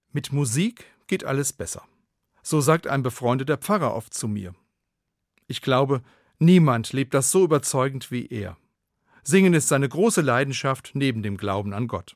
Mit Musik geht alles besser. So sagt ein befreundeter Pfarrer oft zu mir. Ich glaube, niemand lebt das so überzeugend wie er. Singen ist seine große Leidenschaft neben dem Glauben an Gott.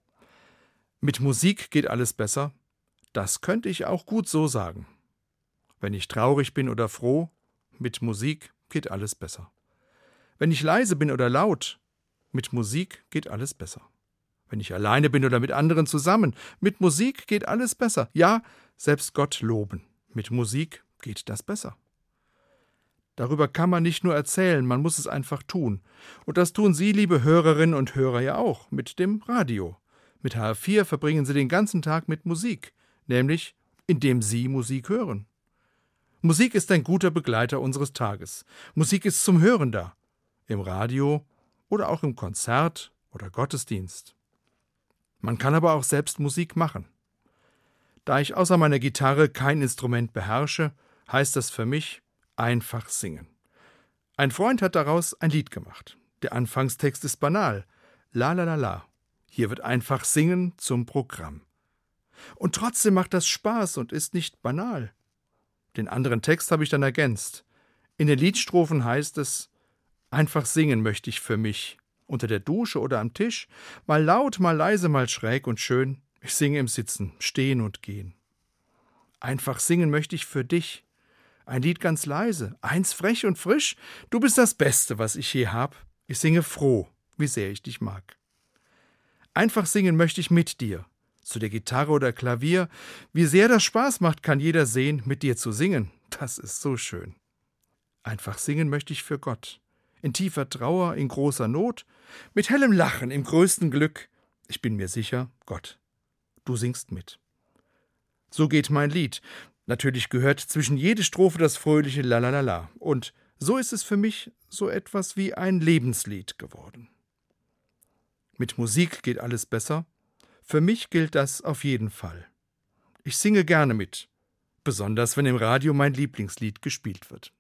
Mit Musik geht alles besser, das könnte ich auch gut so sagen. Wenn ich traurig bin oder froh, mit Musik geht alles besser. Wenn ich leise bin oder laut, mit Musik geht alles besser. Wenn ich alleine bin oder mit anderen zusammen, mit Musik geht alles besser. Ja, selbst Gott loben. Mit Musik geht das besser. Darüber kann man nicht nur erzählen, man muss es einfach tun. Und das tun Sie, liebe Hörerinnen und Hörer, ja auch mit dem Radio. Mit HR4 verbringen Sie den ganzen Tag mit Musik, nämlich indem Sie Musik hören. Musik ist ein guter Begleiter unseres Tages. Musik ist zum Hören da. Im Radio oder auch im Konzert oder Gottesdienst. Man kann aber auch selbst Musik machen. Da ich außer meiner Gitarre kein Instrument beherrsche, heißt das für mich einfach singen. Ein Freund hat daraus ein Lied gemacht. Der Anfangstext ist banal. La la la la. Hier wird einfach Singen zum Programm. Und trotzdem macht das Spaß und ist nicht banal. Den anderen Text habe ich dann ergänzt. In den Liedstrophen heißt es: Einfach singen möchte ich für mich. Unter der Dusche oder am Tisch, mal laut, mal leise, mal schräg und schön. Ich singe im Sitzen, Stehen und Gehen. Einfach singen möchte ich für dich. Ein Lied ganz leise, eins frech und frisch. Du bist das Beste, was ich je hab. Ich singe froh, wie sehr ich dich mag. Einfach singen möchte ich mit dir. Zu der Gitarre oder Klavier. Wie sehr das Spaß macht, kann jeder sehen, mit dir zu singen. Das ist so schön. Einfach singen möchte ich für Gott. In tiefer Trauer, in großer Not, mit hellem Lachen, im größten Glück. Ich bin mir sicher, Gott, du singst mit. So geht mein Lied. Natürlich gehört zwischen jede Strophe das fröhliche Lalalala. Und so ist es für mich so etwas wie ein Lebenslied geworden. Mit Musik geht alles besser. Für mich gilt das auf jeden Fall. Ich singe gerne mit, besonders wenn im Radio mein Lieblingslied gespielt wird.